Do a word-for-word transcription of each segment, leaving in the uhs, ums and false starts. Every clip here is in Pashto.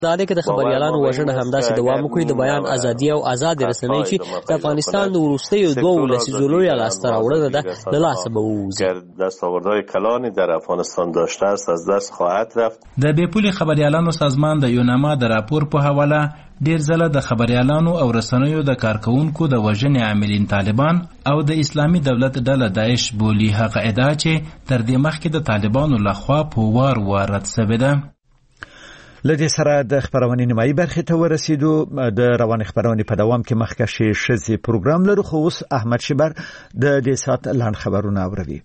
دا دی که د خبریالانو وژنه همداسې دوام وکړي، د بیان ازادي او آزاد رسنۍ چې د افغانستان د وروستیو دوو لسیزو لویه لاسته راوړنه ده له لاسه به ووځي. دستاوردهای کلانی در افغانستان داشته است از دست خواهد رفت. د بېپولې خبریالانو سازمان د یوناما د راپور په حواله ډیر ځله د خبریالانو او رسنیو د کارکونکو د وژنې عاملین طالبان او د اسلامي دولت ډله داعش بولي، هغه ادعا چې تر دې مخکې د طالبانو لخوا په وار وار رد سوې ده. له دې سره د خپرونې نیمایي برخې ته ورسېدو. د روانې خپرونې په دوام کې مخکښې ښځې پروګرام لرو، خو اوس احمد شبر د دې ساعت لنډ خبرونه اوروي.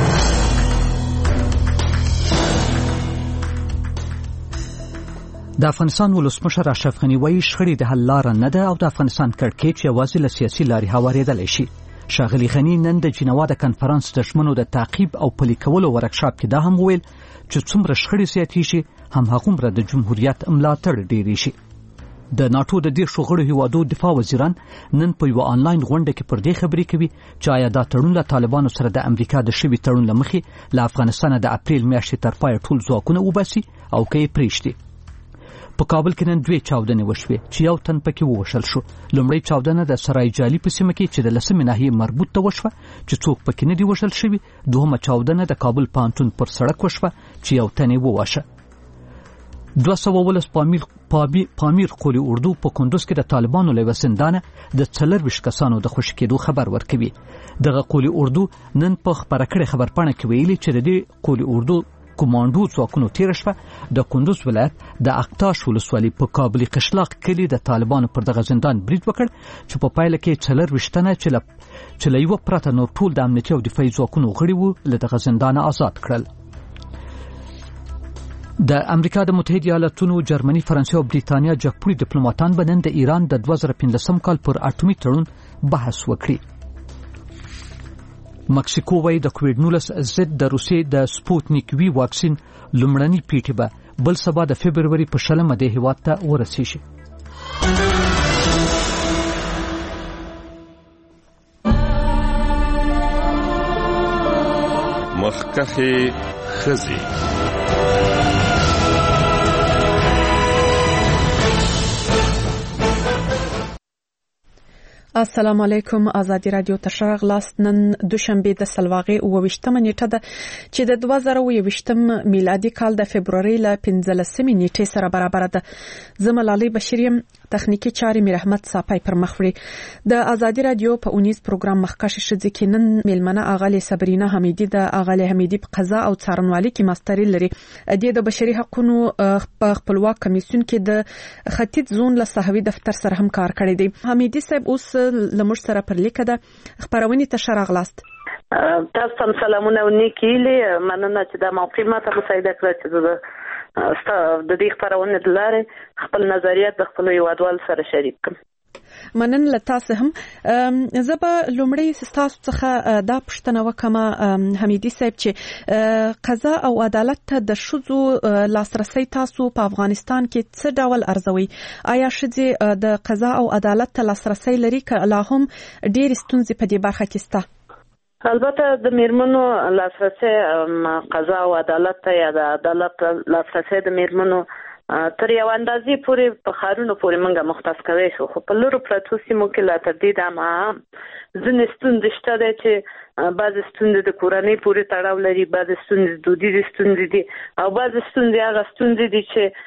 د افغانستان ولسمشر اشرف غني وایي شخړې د حل لاره نه ده او د افغانستان کړکېچ یوازې له سیاسي لارې هوارېدلی شي. ښاغلي غني نن د جنوا د کنفرانس د ژمنو د تعقیب او پلي کولو ورکشاپ کې دا هم وویل چې څومره شخړې زیاتې شي همهغومره د جمهوریت ملاتړ ډېرې شي. د ناټو د دېرشو غړو هیوادو دفاع وزیران نن په یوه آنلاین غونډه کې پر دې خبرې کوي چې آیا دا تړون له طالبانو سره د امریکا د شوي تړون له مخې له افغانستانه د اپریل میاشتې تر پایه ټول ځواکونه وباسي او که یې پرېږدي. په کابل کې نن دوې چاودنې وشوې چې یو تن پکې ووژل شو. لومړی چاودنه د سرای جالي په سیمه کې چې د لسمې ناحیې مربوط ته وشوه چې څوک پکې نه دي وژل شوي. دوهمه چاودنه د کابل پوهنتون پر سړک وشوه چې یو تن یې وواژه. دوه سوه ولس پامیر پامیر قول اردو په کندوز کې د طالبانو له یوه زندانه د څلرویشت کسانو د خوشي کېدو خبر ورکوي. دغه قول اردو نن په خپره کړې خبرپاڼه کې ویلي چې د دې قول اردو کمانډو ځواکونو تېره شوه د کندوز ولایت د اقتاش ولسوالۍ په کابلي قشلاق کلي د طالبانو پر دغه زندان برید وکړ چې په پایله کې څلرویشت تنه چې له یوه پرته نور ټول د امنیتي او دفاعي ځواکونو غړي وو له دغه زندانه آزاد کړل. د امریکا د متحده ایالاتونو، جرمني، فرانسې او بریتانیا جګپوړي ډیپلوماټان به نن د ایران د دوه زره پنځلسم کال پر اټومي تړون بحث وکړي. مکسیکو وایي د کووډ نولس ضد د روسیې د سپوتنیک وي واکسین لومړني پیټي به بل سبا د فبروري په شلمه د هیواد ته ورسیږي. مخکښې ښځې. السلام علیکم. آزادی رادیو ته ښه راغلاست. نن دوشنبه د سلواغې اووه ویشتمه نیټه ده چې د دوه زره اووه ویشتم میلادي کال د فبروري له پنځلسمې نیټې سره برابر ده. زه ملالۍ بشیر یم، تخنیکی چارې میر احمد صافی پر مخ وړي. د آزادی رادیو په اونیز پروګرام مخکښې ښځې کې نن میلمنه اغلې صبرینا حمیدي د اغلې حمیدي په قضا او څارنوالۍ کې ماستري لري. د د بشري حقوقو په خپلواک کمیسیون کې د ختیځ زون له صحوي دفتر سره هم کار کړی دی. حمیدي صاحب اوس لمر سره پر لیکه ده خبرونه ته شراغلاست. تاسو ته سلامونه ونیکیله. مننه چې د موقع ماته مساعده کړې چې د دې خبرونه د لارې خپل نظریات د خپل هیوادوال سره شریک کړم. منن له تاسو هم زه به لومړی تاسو څخه دا پوښتنه وکم حمیدي صاحب چې قضا او عدالت ته د ښځو لاسرسي تاسو په افغانستان کې څه ډول ارزوي؟ آیا ښځې د قضا او عدالت ته لاسرسي لري که لا هم ډېرې ستونزې په دې برخه کې شته؟ البته د میرمنو لاسرسي قضا او عدالت ته یا د عدالت لاسرسي د میرمنو تر یو اندازې پورې په ښارونو پورې موږ مختص کوي شو، خو په لرو پرتو سیمو کې لا تر دې دمه ځینې ستونزې شته دی چې بعضې ستونزې د کورنۍ پورې تړاو لري، بعضې ستونزې دودیزې ستونزې دي او بعضې ستونزې هغه ستونزې دي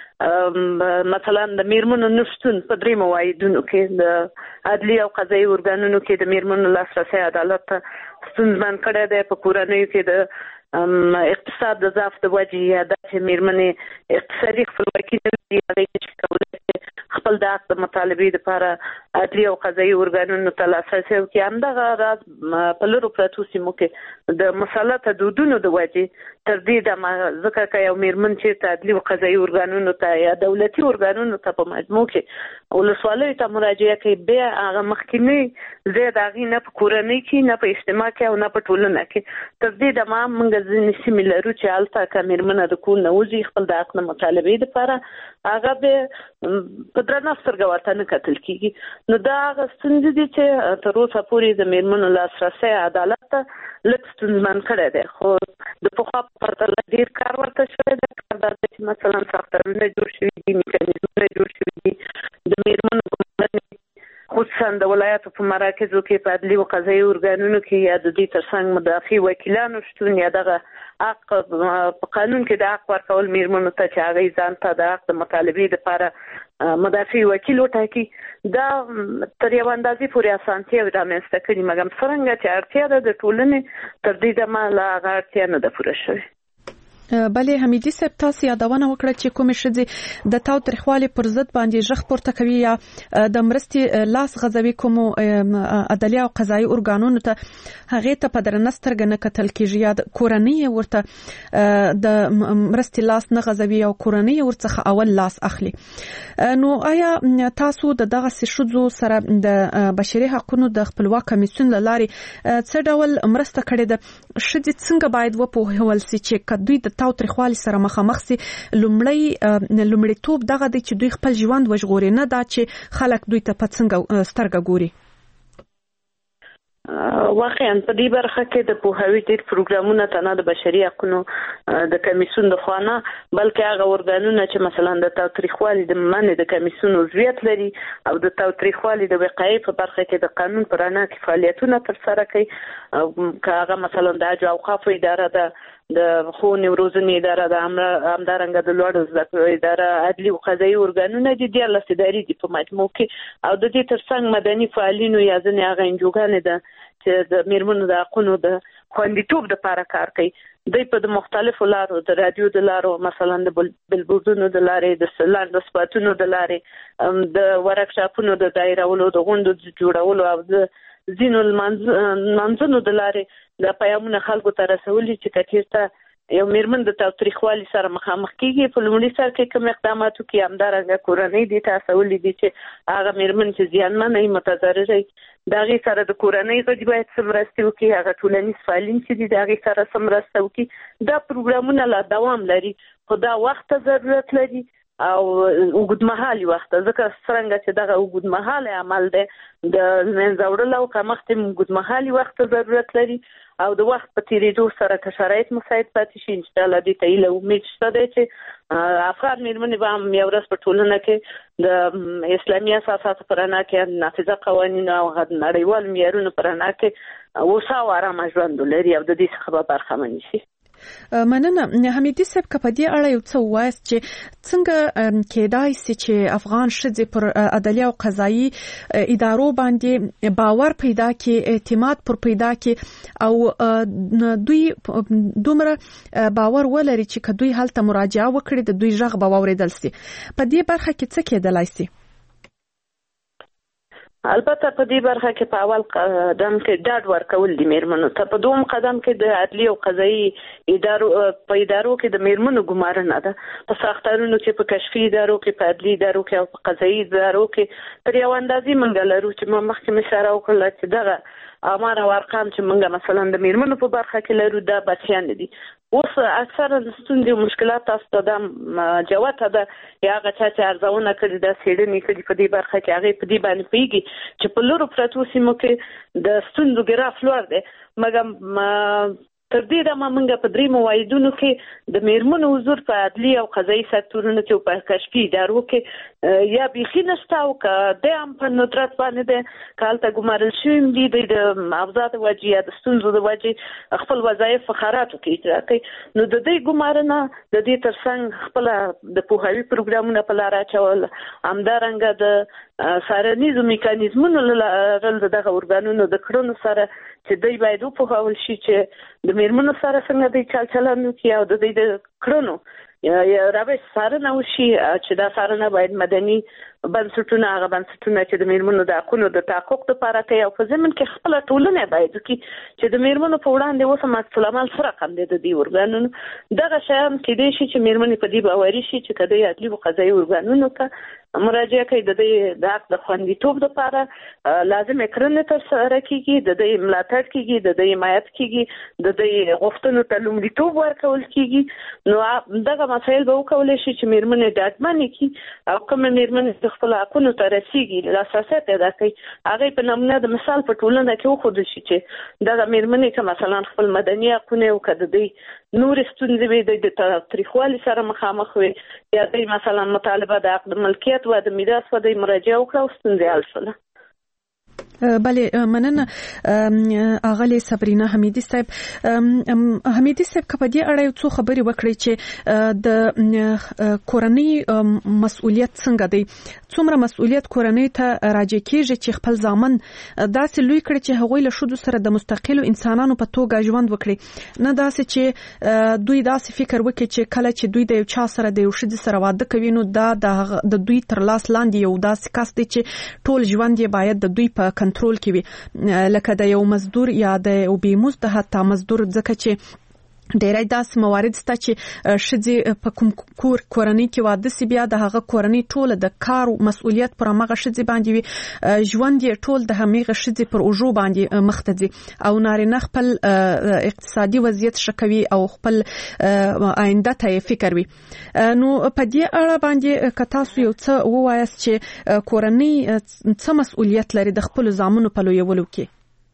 چې مثلا د میرمنو نشتون په درې موایدونو کې د عدلي او قضایي ارګانونو کې د میرمنو لاسرسی عدالت ته ستونزمن کړی دی. په کورنیو کې د اقتصاد د ضعف د وجې یا د چې میرمنې اقتصادي خپلواکي نه لري، هغې چې کولی شي خپل د حق د مطالبې لپاره عدلي او قضایي ارګانونو ته لاسرسی وکړي. همدغه راز په لرو پرتو سیمو کې د مسلطه دودونو د وجې تر دې دمه ځکه که یو میرمن چېرته عدلي او قضایي ارګانونو ته یا دولتي ارګانونو ته په مجموع کې ولسوالیو ته مراجعه کوي، بیا هغه مخکینی ځای د هغې نه په کورنۍ کې نه په اجتماع کې او نه په ټولنه کې تر دې دمه موږ ځینې سیمې لرو چې هلته که میرمنه د کور نه وځي خپل د حق د مطالبې لپاره هغه بیا په درنه سترګه ورته نه کتل کېږي. نو دا هغه ستونزې دي چې تر اوسه پورې د میرمنو لاسرسی عدالت ته لږ ستونزمن کړی دی. خو د پخوا په پرتله ډیر کار ورته شوی دی. کار دا دی چې مثلا ساختمانونه جوړ شوي دي، میکانیزمونه جوړ شوي دي، د میرمنو ګمارنې خصوصا د ولایاتو په مراکزو کې په عدلي او قضایي ارګانونو کې یا د دې ترڅنګ مدافع وکیلانو شتون یا دغه حق په قانون کې د حق ورکول میرمنو ته چې هغوی ځان ته د حق د مطالبې دپاره مدافع وکیل وټاکي، دا تر یوه اندازې پورې اسانتیاوې رامنځته کړي. مګر څرنګه چې اړتیا ده د ټولنې تر دې دمه لا هغه اړتیا نه ده پوره شوې. بلې حمیدي صاحب تاسو یادونه وکړه چې کومې ښځې د تاوتریخوالي پر ضد باندې ژغ پورته کوي یا د مرستې لاس غځوي کومو عدلي او قضایي ارګانونو ته، هغې ته په درنه سترګه نه کتل کېږي یا کورنۍ ورته د مرستې لاس نه غځوي او کورنۍ ورڅخه اول لاس اخلي. نو آیا تاسو د دغسې ښځو سره د بشري حقونو د خپلواک کمیسیون له لارې څه ډول مرسته کړې ده؟ ښځې څنګه باید وپوهول سي چې که دوی د تاوتریخوالي سره مخامخ سي، لومړی لومړیتوب دغه دی چې دوی خپل ژوند وژغوري، نه دا چې خلک دوی ته په څنګه سترګه ګوري؟ واقعا په دې برخه کې د پوهاوي ډېر پروګرامونه ته نه د بشري حقونو د کمیسیون د خوا نه، بلکې هغه ارګانونه چې مثلا د تاوتریخوالي د منع د کمیسیون عضویت لري او د تاوتریخوالي د وقایې په برخه کې د قانون په رڼا کې فعالیتونه ترسره کوي، که هغه مثلا د حج او اوقافو اداره ده، د ښوونې او روزنې اداره ده، همدارنګه د لوړو زده کړو اداره، عدلي او قضایي ارګانونه دي، دیارلس ادارې دي په مجموع کې. او د دې ترڅنګ مدني فعالینو یا ځینې هغه انجوګانې ده چې د میرمنو د حقونو د خوندیتوب دپاره کار کوي. دوی په د مختلفو لارو، د رادیو د لارو، مثلا د بلبوردونو د لارې، د لنډو سپاتونو د لارې، د ورکشاپونو د دایرولو، د غونډو د جوړولو او د ځینو لمانځنو د لارې دا پیغامونه خلکو ته رسولي چې که چېرته یو میرمن د تاوتریخوالي سره مخامخ کېږي، په لومړي سر کې کوم اقداماتو کې همدارنګه کورنۍ دې ته هڅولي دي چې هغه میرمن چې زیانمنه وي، متضرره وي، د هغې سره د کورنۍ غړي باید څه مرستې وکړي، هغه ټولنیز فعالین چې دي د هغې سره څه مرسته وکړي. دا پروګرامونه لا دوام لري، خو دا وخت ته ضرورت لري او اوږدمهالي وخت، ځکه څرنګه چې دغه اوږدمهالی عمل دی د منځه وړلو او کمښت یې اوږدمهالي وخت ته ضرورت لري او د وخت په تېرېدو سره که شرایط مساعد پاتې شي، انشاءالله دې ته هیله امید شته دی چې افغان میرمنې به هم یو ورځ په ټولنه کې د اسلامي اساساتو په رڼا کې، نافذه قوانینو او نړیوالو معیارونو په رڼا کې هوسا او ارامه ژوند ولري او د دې څخه به برخمنې شي. مننه حمیدي صاحب، که په دې اړه یو څه ووایاست چې څنګه کېدای سي چې افغان ښځې پر عدلي او قضایي ادارو باندې باور پیدا کړي، اعتماد پر پیدا کړي او دوی دومره باور ولري چې که دوی هلته مراجعه وکړي د دوی غږ به واورېدل سي. په دې برخه کې څه کېدلای سي؟ البته په دې برخه کې په اول قدم کې ډاډ ورکول دي میرمنو ته، په دوم قدم کې د عدلي او قضایي ادارو په ادارو کې د میرمنو ګمارنه ده، په ساختارونو کې، په کشفي ادارو کې، په عدلي ادارو کې او په قضایي ادارو کې تر یو اندازې موږ لرو چې ما مخکې مې اشاره وکړله چې دغه امار او ارقام چې موږ مثلا د میرمنو په برخه کې لرو دا بچیان دي. اوس اکثره ستونزې او مشکلات تاسو ته دا جوته ده یا هغه چا چې ارزونه کړې ده، څېړنې کړي په دې برخه کې، هغې په دې باندې پوهېږي چې په لرو پرتو سیمو کې د ستونزو ګراف لوړ دی. مګر تر دې دمه موږ په درې موایدونو کې د میرمنو حضور په عدلي او قضایي سکتورونو کې او په کشفي ادارو کې یا بیخي نشته او که دی هم په ندرت باندې دی، که هلته ګمارل شوي هم دي، دوی د معاوضه د وجې یا د ستونزو د وجې خپل وظایف په خراتو کې اجرا کوي. نو د دوی ګمارنه د دې ترڅنګ خپله د پوهاوي پروګرامونه په لاره اچول، همدارنګه د څارنیزو میکانیزمونو لرل د دغه ارګانونو د کړنو سره چې دوی باید وپوهول شي چې د میرمنو سره څنګه دوی چل چلند وکړي او د دوی د کړنو یا روش څارنه وشي، چې دا څارنه باید مدني بنسټونه، هغه بنسټونه چې د میرمنو د حقونو د تحقق دپاره کوي او په ضمن کې خپله ټولنه باید وکړي چې د میرمنو په وړاندې اوس هم عکس العمل څه رقم دی د دې ارګانونو. دغه شیان کېدای شي چې میرمنې په دې باوري شي چې که دوی عدلي او قضایي ارګانونو ته مراجعه کوي، د دوی د حق د خوندیتوب دپاره لازمې کړنې ترسره کېږي، د دوی ملاتړ کېږي، د دوی حمایت کېږي، د دوی غوښتنو ته لومړیتوب ورکول کېږي. نو دغه مسایل به وکولی شي چې میرمنې ډاډمنې کړي او کومه میرمنې خپل حقونو ته رسیږي، لاسرسی پیدا کوي، هغې په نمونه د مثال په ټولنه کې وښودل شي چې دغه میرمنې که مثلا خپل مدني حقونه او که د دوی نور ستونزې وي د تاریخوالي سره مخامخ وي یا د مثلا مطالبه د عقد ملکیت و د میراث و د مراجعه وکړه او ستونزې حل شوله. بله مننه اغلی صبرینا حمیدی صاحب. حمیدی صاحب که په دې اړه یو څو خبرې وکړي چې د کورنۍ مسؤلیت څنګه دی، څومره مسؤلیت کورنۍ ته راجع کیږي چې خپل ځامن داسې لوی کړي چې هغوی له ښځو سره د مستقلو انسانانو په توګه ژوند وکړي، نه داسې چې دوی داسې فکر وکړي چې کله چې دوی د یو چا سره د یو ښځې سره واده کوي نو دا د دوی تر لاس لاندې یو داسې کس دی چې ټول ژوند یې باید د دوی په کنټرول کې وي، لکه د یو مزدور یا د یو بیمزد حتی مزدور، ځکه چې ډېری داسې موارد شته چې ښځې په کوم کور کورنۍ کې واده سي بیا د هغه کورنۍ ټوله د کار مسؤلیت پر هغه ښځې باندې وي، ژوند یې ټول د همغه ښځې پر اوږو باندې مخ ته ځي او نارینه خپل اقتصادي وضعیت ښه کوي او خپل آینده ته یې فکر وي. نو په دې اړه باندې که تاسو یو څه ووایاست چې کورنۍ څه مسؤلیت لري د خپلو زامنو په لویولو کې؟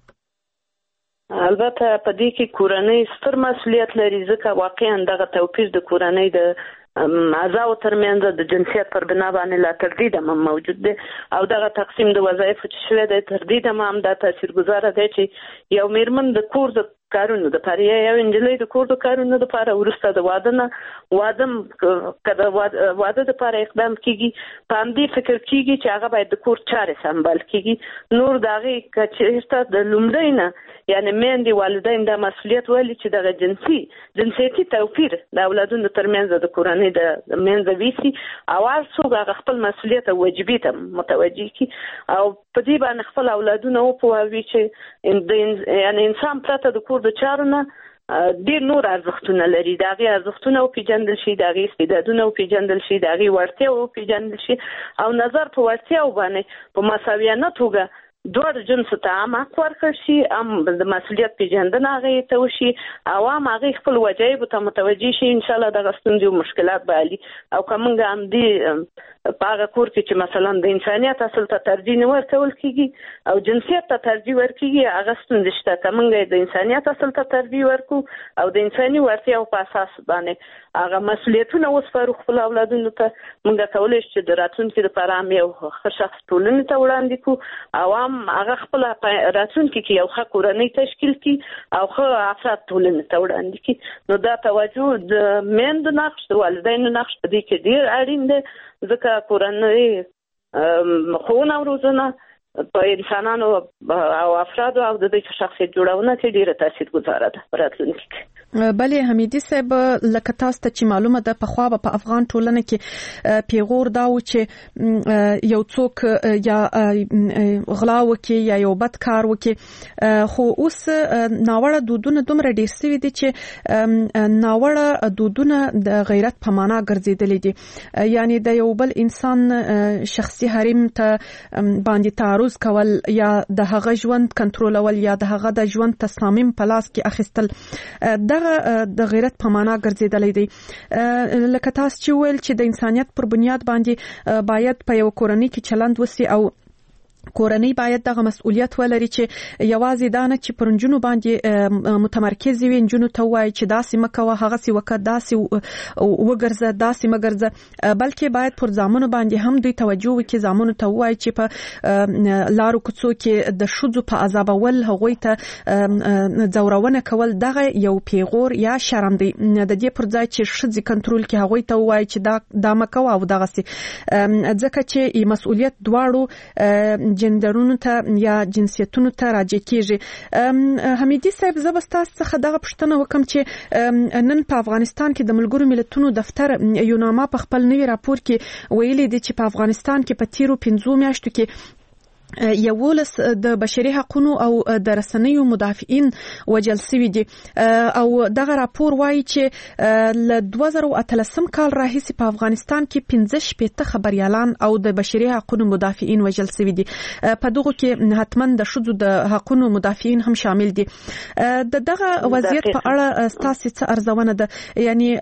البته په دې کې کورنۍ ستر مسؤلیت لري، ځکه واقعا دغه توپیر د کورنۍ د اعضاو ترمنځ د جنسیت پر بنا باندې لا تر دې دمه موجود دی او دغه تقسیم د وظایفو چې شوی دی تر دې دمه هم دا تاثیرګذاره دی چې یو میرمن د کور د کارونو د پاره یو انجلۍ د کور د کارونو د پاره ورسته د واده نه وادم کده واده د پاره اقدام کیږي په همدې فکر کیږي چې هغه باید د کور چارې سمبال کیږي، نور دغه کچېسته د لومړی نه یعنی میندې والدین د مسؤلیت ولې چې دغه جنسي جنسيتي توپیر د اولادونو ترمنځ د کورنۍ د منځ ویسي او څوک هغه خپل مسؤلیت او واجبې ته متوجي کی او په دې باندې خپل اولادونه او په وی چې یعنی انسان پرته د کور د چارونه ډیر نور ارزښتونه لري، دا غي ارزښتونه او پیژندل شي، دا غي استعدادونه او پیژندل شي، دا غي وړتیا او پیژندل شي او نظر په وړتیا باندې په مساویانه توګه دوه جنس ته هم حق ورکړل شي، هم د مسؤلیت پیژندنه هغې ته وشي او هم هغې خپل وجایبو ته متوجه شي. انشاءالله دغه ستونزې او مشکلات به حلي او که موږ همدې په هغه کور کې چې مثلا د انسانیت اصل ته ترجیح نه ورکول کېږي او جنسیت ته ترجیح ورکېږي، هغه ستونزې شته. که موږ د انسانیت اصل ته ترجیح ورکو او د انساني وړتیاو په اساس باندې هغه مسؤلیتونه وسپارو خپل اولادونو ته، موږ کولی شو چې د راتلونکي دپاره هم یو ښه شخص ټولنې ته وړاندې کړو او هم هغه خپل راتلونکي کې یو ښه کورنۍ تشکیل کړي او ښه افراد ټولنې ته وړاندې کړي. نو دا توجه د میندو نقش د والدینو نقش په دې کې ډېر اړین دی، ځکه کورنۍ ښوونه او روزنه په انسانانو او افرادو او د دوی شخصیت جوړونه کې ډېره تاثیرګذاره ده په راتلونکي کې. بله حمیدی صاحب لکه تاسو ته چې معلومه ده پخوا به په افغان ټولنه کې پیغور دا و چې یو څوک یا غلا وکړي یا یو بد کار وکړي، خو اوس ناوړه دودونه دومره ډېر سوي دي چې ناوړه دودونه د غیرت په معنا ګرځېدلي دي، یعنی د یو بل انسان شخصي حریم ته باندې تعرض کول یا د هغه ژوند کنټرولول یا د هغه د ژوند تصامیم په لاس کې اخیستل دا د غیرت په معنا ګرځېدلی دی. لکه تاسو چې ویل چې د انسانیت پر بنیاد باندې باید په یو کورنۍ کې چلند وسی او کورنۍ باید دغه مسؤلیت ولري چې یوازې دا نه چې پر نجونو باندې متمرکز وي، نجونو ته وایي چې داسې مه کوه هغسې وکړه داسې وګرځه داسې مه ګرځه، بلکې باید پر زامنو باندې هم دوی توجه وکړي، زامنو ته ووایي چې په لارو کوڅو کې د ښځو په عذابول هغوی ته ځورونه کول دغه یو پیغور یا شرم دی. د دې پر ځای چې ښځې کنټرول کړي هغوی ته ووایي چې دا دا مه کوه او دغسې، ځکه چې مسؤلیت دواړو جندرونو ته یا جنسیتونو ته راجع کیږي. حمیدی صاحب زه به ستاسو څخه دغه پوښتنه وکم چې نن په افغانستان کې د ملګرو ملتونو دفتر یوناما په خپل نوي راپور کې ویلي دي چې په افغانستان کې په تیرو پنځو میاشتو کې یولس د بشري حقوقو او د رسنیو مدافعین وجل سوي دي او دغه راپور وایي چې له دوه زره اتلسم کال راهیسې په افغانستان کې پنځه شپېته خبريالان او د بشري حقوقو مدافعین وجل سوي دي، په دغه کې حتما د ښځو د حقوقو مدافعین هم شامل دي. د دغه وضعیت په اړه ستاسو څه ارزونه ده، یعنی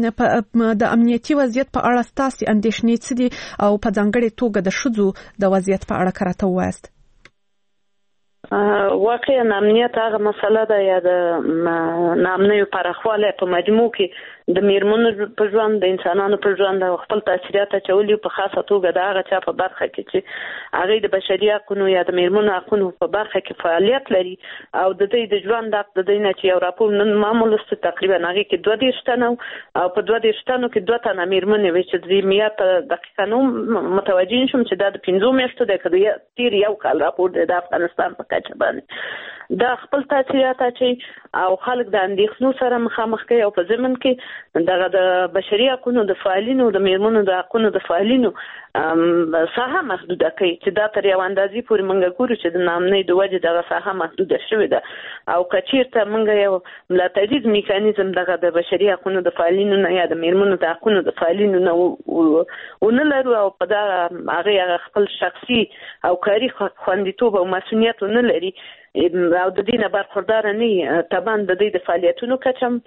د امنیتي وضعیت په اړه ستاسو اندېښنې څه دي او په ځانګړې توګه د ښځو د وضعیت په اړه کراته وایي؟ واقعا امنیت هغه مسله ده یا د نامنیو پراخواله په مجموع کې د میرمنو په ژوند د انسانانو په ژوند خپل تاثیرات اچولي په خاصه توګه د هغه چا په برخه کې چې هغه د بشري حقوقو یا د میرمنو حقوقو په برخه کې فعالیت لري او د دې د ژوند حق د دې نه چې یو راپور نن معمول است تقریبا هغه کې دوه دیرش تنه او په دوه دیرش تنو کې دوه تنه میرمنې وي چې د میات دقیقاً متوجه شوم چې دا د پنځو میاشتو د کډیا تیر یو کال راپور د افغانستان په کچه باندې دا خپل تاثیرات اچي او خلک د اندېښنو سره مخامخ کوي او په ضمن کې دغه د بشري حقوقو د فعالینو د میرمنو د حقوقو د فعالینو ساحه محدوده کوي چې دا تر یو اندازې پورې موږ ګورو چې د نامنۍ د وجې دغه ساحه محدوده شوې ده او کچیرته موږ یو ملاتړیز میکانیزم دغه د بشري حقوقو د فعالینو نه یا د میرمنو د حقوقو د فعالینو نه ونه لرو او په دا هغه خپل شخصي او کاري خوندیتوب او مسؤلیت نه لري او د دې نه برخوردار نه طبعا د دې د فعالیتونو کچم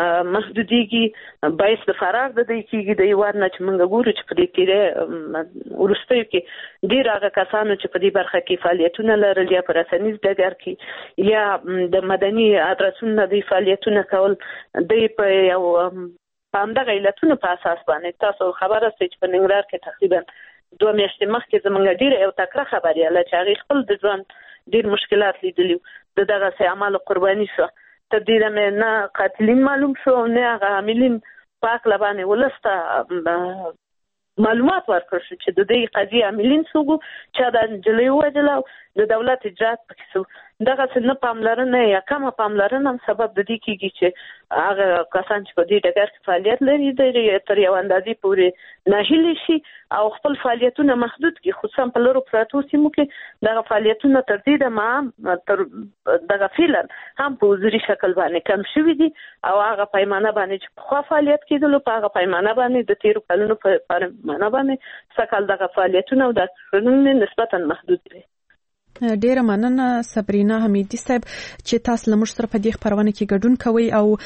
محدودیږي باعث د فراغ د دې کېږي د یو ورنه چې موږ ګورو چې په دې کې ورستیو کې ډیر هغه کسانو چې په دې برخه کې فعالیتونه لرل یا په رسنیز ډګر کې یا د مدني ادرسونو د فعالیتونو کول د په یو په همدغه علتونو په اساس باندې تاسو خبره ستې چې په ننګرهار کې تقریبا دوه میاشتې مخکې زموږ ډیر یو تکړه خبرياله چې هغه خپل د ژوند ډیر مشکلات لیدلي د دغه سه عمل قرباني شو تر دې مې نه قاتلین معلوم شو نه هغه عاملین پاک لبانه ولسته معلومات ورکړ شو چې د دې قضیه عاملین څوک چې د جلوی وجلو د دولت اجرات پکې سو دغه څه نه پاملرنه یا کوم پاملرنه سبب د دې کېږي چې هغه کسان چې په دې ډګر کې فعالیت لري د تر یو اندازې پورې ناهیلي شي او خپل فعالیتونه محدود کړي خصوصا په لورو پراتو سیمو کې دغه فعالیتونه تر دې د ما تر دغه فعلا هم په وزري شکل باندې کم شوي دي او هغه پیمانه باندې چې په خوا فعالیت کېدلو په هغه پیمانه باندې د تیرو کلونو په پیمانه باندې سکل دغه فعالیتونه او د قانون نسبتا محدود دي. ډیره مننه صبرینا حمیدی صاحب چې تاسو لمر سره په دې خبرونه کې ګډون کوي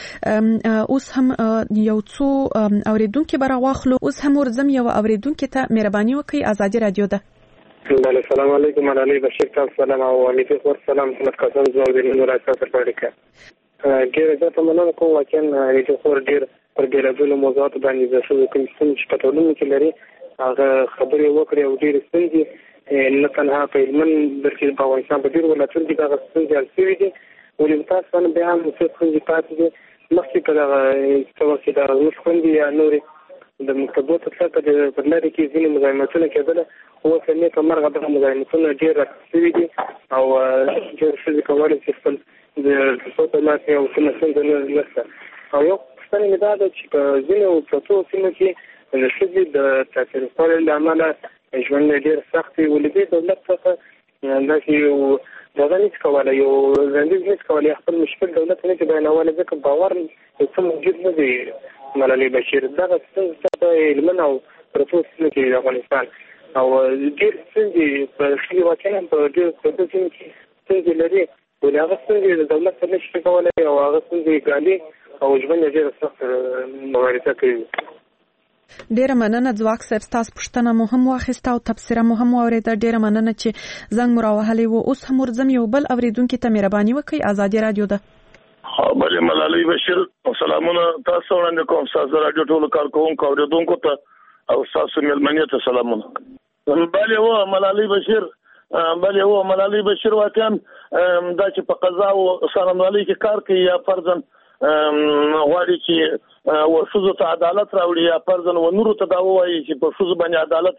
او اوس هم یو څو اوریدونکو براواخلو اوس هم ورزم یو اوریدونکو ته مهرباني وکړئ ازادي رادیو ده. السلام علیکم علي بشیر تاسو سلام او امیدي خور سلام محمد قاسم زوړ د نور اساس پر پړکه ګیره زه په مننه کوم واکن امیدي خور ډیر پر ګیرهلو موضوعات باندې د څه کوم څه په ټولنه کې لري هغه خبرې وکړي او ډیر ستونزې نه تنها په علمن بلکې په افغانستان په ډیر ولایتونو کې دا ستونزې حل شوې دي ولې تاسو باندې بیا هم څه ستونزې پاتې دي مخکې کله څه وخت دا روس خوندي یا نورې د مکتبو ته څخه د بدلاري کې ځینې مزاحمتونه کېدل او څنګه کومه غوډه مزاحمتونه ډیر راځي دي او ډیر څه کولای شي خپل د صوت ماسي او څه څنګه نه نشته او یو څنګه مې دا چې په ځینو پروتو سیمو کې د شذې د تاثیر سره لامل ژوند ډیر سخت وي ولې دولت څخه دا چې دا نه کولای یو زندګي نه کولای خپل مشکل دولت نه کې بیانول ځکه باور څه موجود نه دی ملالي بشیر دا څه علم او پروسس کې د افغانستان او ډیر څنګه په خپل واکمن په ډیر پروسس کې څنګه لري ولې هغه څنګه د دولت سره نشي کولای او هغه څنګه ګالي او ژوند ډیر سخت مبارزه کوي. ډیره مننه ځواک صاحب تاسو پښتنه مو هم واخیسته او تفسیره مو هم اوریده ډیره مننه چې زنګ مراوهلې وو اوس هم ورزم یو بل اوریدونکو ته مهرباني وکړئ ازادي رادیو ده. بله ملالي بشیر سلامونه تاسو وړاندې کوم تاسو رادیو ټول کارکونکو اوریدونکو ته او تاسو ملمنې ته سلامونه. بله و ملالي بشیر بله و ملالي بشیر واکاً دا چې په قضا او سرمنوالي کې کار کوي یا فرضاً غواړي چې ورشوزو ته عدالت راوړي یا فرضاً و نورو ته دا وایي چې په شوزو باندې عدالت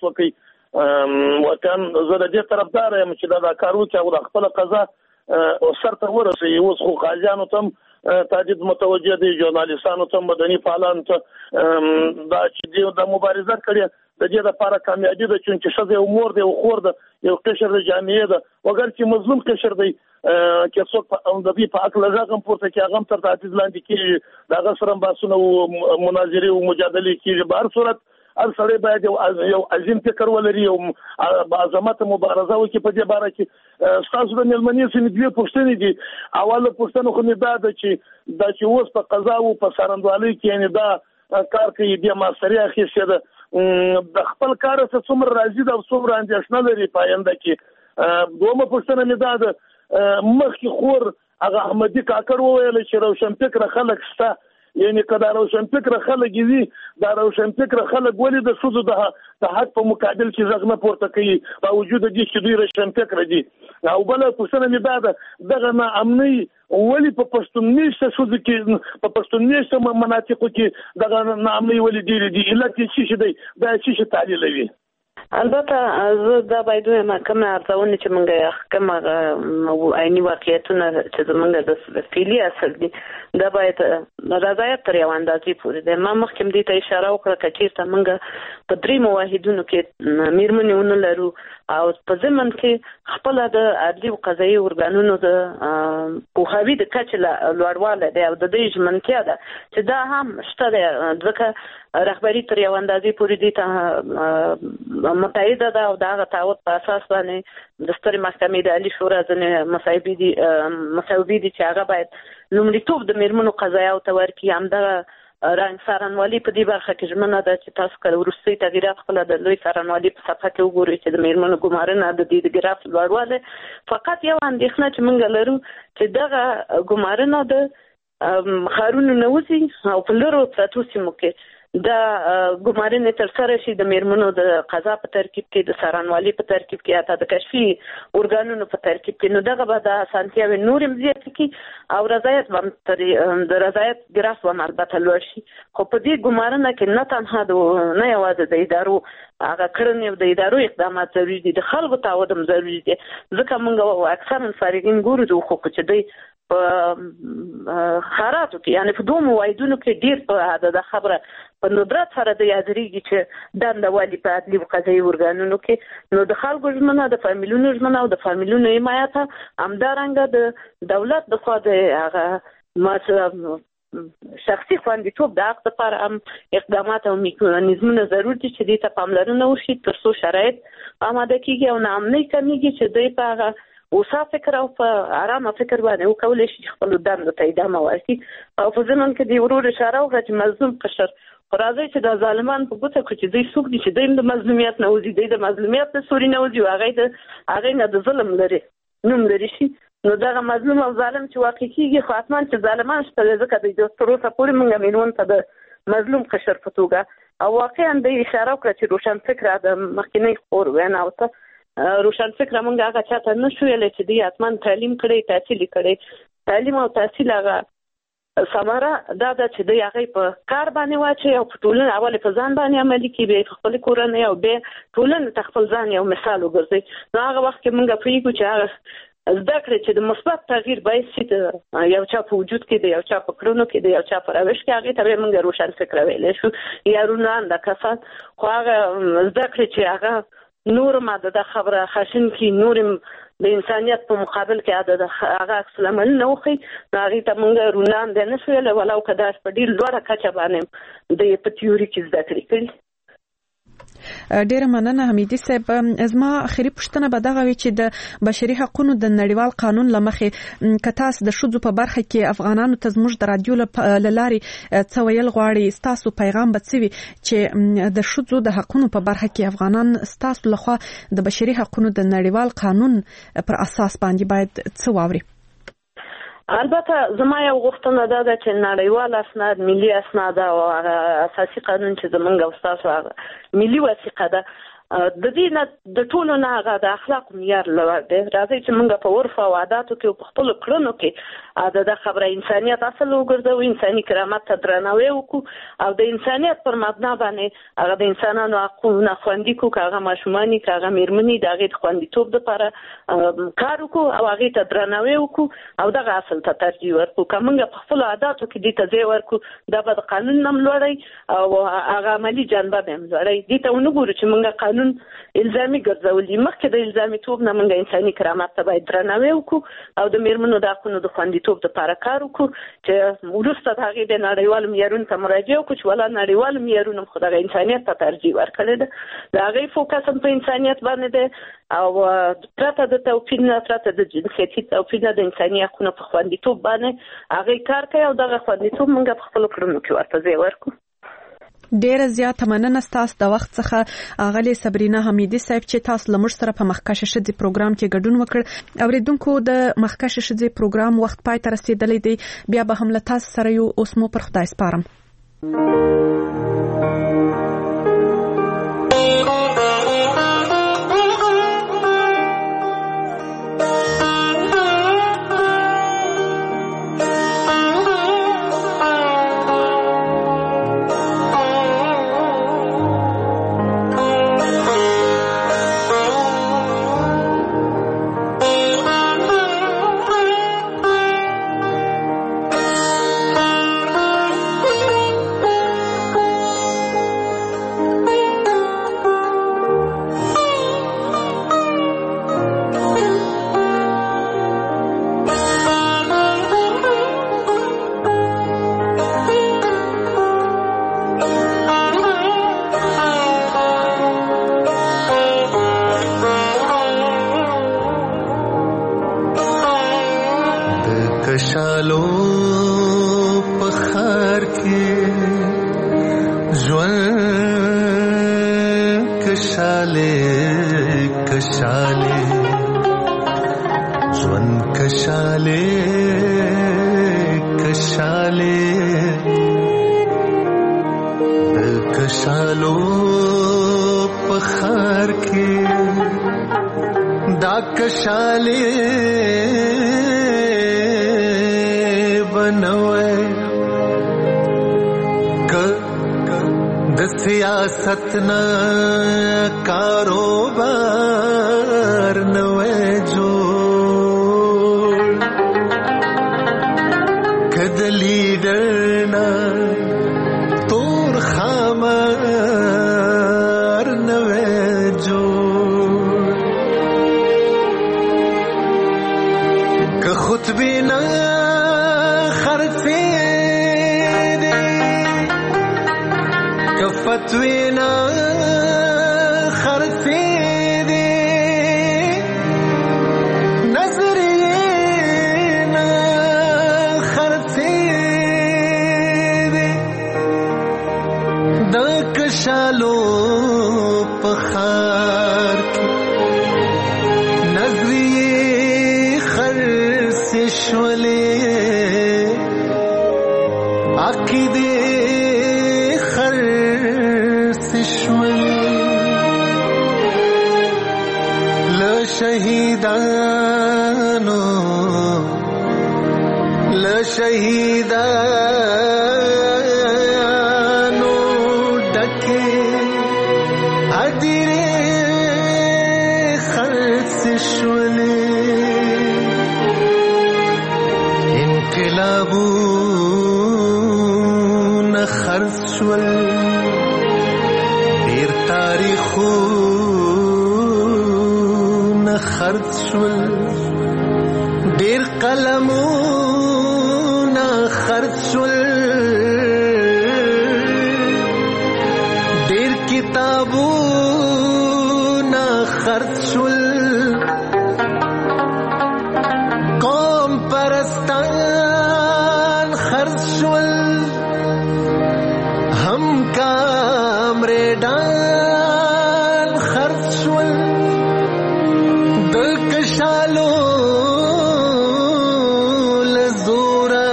وکړي وکان زه د دې طرفدار یم چې دا کار وکړي او د خپل قضا سرته ورسوي. اوس خو قاضیانو ته تاجد متوجه دي ژورنالیستانو ته مدني فعالانو ته دا چې د مبارزه کړي د دې لپاره کامیابی ده چې ښځه یو مور دی او خور ده یو قشر د جامعې ده وګر چې مظلوم قشر دی چې څوک د دې په اصل ځکه پورته کې هغه تر تعزیز لاندې کېږي دا غسرم باسونه او مناظره او مجادله کېږي. په هر صورت هر سړی باید یو عظیم فکر ولري او بعظمت مبارزه وکړي په دې باره کې. ستاسو د مېلمنې سمې دوه پوښتنې دي. اوله پوښتنه خو مې دا ده چې دا چې اوس په قضا او په سرندوالۍ کې یعنې دا کار کوي بیا ماسري اخیستې ده د خپل کار څخه څومره راضي ده او څومره اندېښنه لري په آینده کې. دومره پوښتنه مې دا ده مخکې خور هغه احمدي کاکړ وویل چې روشن فکر خلک شته، یعنی کدا روشن فکر خلک وي دا روشن فکر خلک ولې د سود د د حق په مقابل کې ځغ نه پورته کوي په وجود دي چې دوی روشن فکر دي. او بل پوښتنه مې دا ده دغه ناامنۍ ولې په پښتون میشته سود کې په پښتون میشته مناطقو کې دغه ناامنۍ ولې ډېرې دي، علت یې څه شي دی، دا څه شي تعلیلوي؟ البته زه دا باید وایم کومه ارزونه چې موږ کومه عیني واقعیتونه چې زموږ د فعلي اصل دي دا باید رضایت تر یو اندازې پورې دی. ما مخکې دې ته اشاره وکړه که چېرته موږ په درې موحدونو کې میرمنې ونه لرو او په ضمن کې خپله د عدلي او قضایي ارګانونو د پوهاوي د کچې لوړوالی دی او د دې ژمنتیا ده چې دا هم شته دی، ځکه رهبري تر یو اندازې پورې دې ته متعهده ده او د هغه تعهد په اساس باندې د سترې محکمې د عالي شورا ځینې مصوبې دي مصوبې دي چې هغه باید لومړیتوب د میرمنو قضایاو ته ورکړي. همدغه رنګ څارنوالي په دې برخه کې ژمنه ده چې تاسو کله وروستي تغیرات خپله د لوی څارنوالي په صفحه کې وګورئ چې د میرمنو ګمارنه د دې د ګراف لوړوالی فقط یو اندېښنه چې موږ لرو چې دغه ګمارنه د ښارونو نه وځي او په لرو پرتو سیمو کې دا ګمارنې ترسره شي د میرمنو د قضا په ترکیب کې د څارنوالي په ترکیب کې حتی د کشفي ارګانونو په ترکیب کې، نو دغه به د اسانتیاوې نورې هم زیاتې کړي او رضایت به د رضایت ګراف به البته لوړ شي. خو په دې ګمارنه کې نه تنها د نه یوازې د ادارو هغه کړنې او د ادارو اقدامات ضروري دي، د خلکو تعهد هم ضروري دی، ځکه موږ اکثرا فارغین ګورو د حقوقو چې دوی په خاراتو کې یعنی په دوه موایدونو کې ډیر په د خبره په ندرت سره د یادریږي چې دنده والی په عدلي او قضایي ارګانونو کې نو د خلکو ژمنه د فامیلونو ژمنه او د فامیلونو حمایت همدارنګه د دولت د خوا د هغه شخصي خوندیتوب د حق لپاره هم اقدامات او میکانیزمونه ضرور دي چې دې ته پاملرنه وشي تر څو شرایط آماده کیږي او ناامنۍ کمیږي چې دوی په هغه اوسا فکر او په آرامه فکر باندې وکولی شي خپل دندو ته ادامه ورکړي. او په ضمن کې د ورور اشاره وکړه چې مظلوم قشر خو راځئ چې دا ظالمان په ګوته کړو چې دوی څوک دي چې دوی د مظلومیت نه وځي، دوی د مظلومیت د سوري نه وځي او هغوی د هغوی نه د ظلم لري نوم لري شي. نو دغه مظلوم او ظالم چې واقع کېږي خو حتما چې ظالمان شته دی ځکه دوی د تر اوسه پورې موږ میرمنو ته د مظلوم قشر په توګه او واقعا دوی اشاره وکړه چې روشن فکره د مخکینۍ خور ویناو ته روشن فکر موږ هغه چاته نه شو ویلی چې دوی حتما تعلیم کړی تحصیل کړی، تعلیم او تحصیل هغه ثمره دا ده چې دوی هغې په کار باندې واچوي او په ټولنه اول په ځان باندې عملي کړي، بیا په خپلې کورنۍ او بیا ټولنې ته خپل ځان یو مثال وګرځوي. نو هغه وخت کې موږ پوهېږو چې هغه زده کړې چې د مثبت تغییر باعث شي د یو چا په وجود کې د یو چا په کړنو کې د یو چا په روش کې هغې ته بیا موږ روشن فکره ویلی شو یا رونانده کسان. خو هغه زده کړې چې هغه نورم د خبره خشن کی نورم د انسانیت په مقابل کې د هغه عکس العمل نه وخی نو هغې ته موږ رونان دی نه شو ویلی ولو که دا په ډېر لوړه کچه باندې د په تیوري کې زده کړې کړي. ډیره مننه حمیدي صاحب. زما اخري پوښتنه به دغه وي چې د بشري حقوقو د نړیوال قانون لمخې که تاسو د ښځو په برخه کې افغانانو ته زموږ د رادیو له لارې څه ویل غواړئ، ستاسو پیغام به څه وي چې د ښځو د حقوقو په برخه کې افغانان ستاسو لخوا د بشري حقوقو د نړیوال قانون پر اساس باندې باید څه واوري؟ البته زما یو غوښتنه دا ده چې نړیوال اسناد، ملي اسناد او اساسي قانون چې زمونږ او ستاسو هغه ملي وثیقه ده د دې نه د ټولو نه هغه د اخلاقو معیار لوړ دی. راځئ چې موږ په عرف او عاداتو کې او په خپلو کړنو کې د خبره انسانیت اصل وګرځوو، انساني کرامت ته درناوی وکړو او د انسانیت پر مبنا باندې هغه د انسانانو حقونه خوندي کړو، که هغه ماشومان که هغه میرمنې د هغې د خوندیتوب دپاره کار وکړو او هغې ته درناوی وکړو او دغه اصل ته ترجیح ورکړو. که موږ په خپلو عاداتو کې دې ته ځای ورکړو دا به د قانون نه هم لوړی او هغه عملي جنبه به هم لوړی. دې ته ونه ګورو چې موږ قانون الزامي ګرځولي، مخکې د الزامي توب نه موږ انساني کرامت ته باید درناوی وکړو او د میرمنو د حقونو د خوندیتوب دپاره کار وکړو چې وروسته د هغې د نړیوالو معیارونو ته مراجعه وکړو چې ولا نړیوالو معیارونو خو دغه انسانیت ته ترجیح ورکړې ده، د هغې فوکس هم په انسانیت باندې دی او پرته د توپیر نه، پرته د جنسیتي توپیر نه د انساني حقونو په خوندیتوب باندې هغې کار کوي او دغه خوندیتوب موږ په خپلو کړنو کې ورته ځای ورکړو. ډیره زیاته مننه ستاسو د وخت څخه اغلی صبرینا حمیدی صاحب چې تاسو لمر سره په مخکشه شدي پروګرام کې ګډون وکړ. اوریدونکو د مخکشه شدي پروګرام وخت پای ته رسیدلی دی، بیا به هم له تاسو سره یو اوس مو پر خدای سپارم. ستنا کاروبار نوے جوڑ کد لیڈر نا تور خامار نوے جوڑ کہ خود بھی نا خرچے دے کہ فتوی نا شالو پخار کی نظریے خرس شولے عقیدے خرس شولے لشہیدانو لشہیدانو انقلابون خرس شول دیر تاریخون خرس شول دیر قلمون خرس شول دیر کتابون خرس شول قوم پرستان خرس شول ہم کامریڈان خرس شول دل کشالو لزورا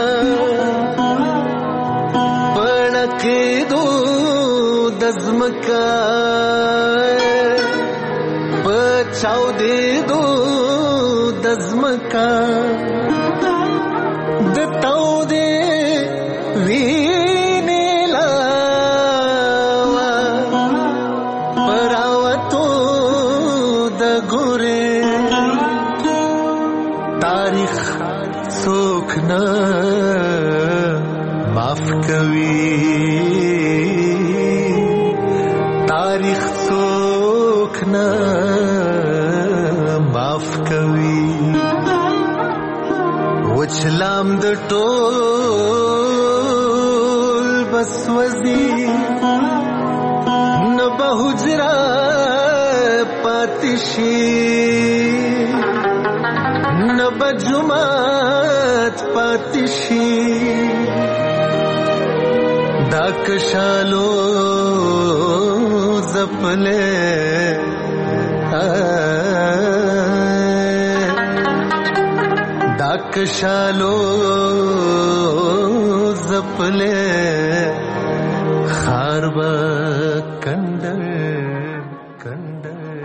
پڑکی دو دزمکا بچاو دے دو دزمکا دتاو دے وینے لاوا پراوتو دگورے تاریخ سوکنا معاف کوي تاریخ سوکنا معاف کوي وچلام د ټول بس وزي نه به حجرا پاتشي نه به جمعات پاتشي دا کشالو زپلے دا کشالو زپلے خاربا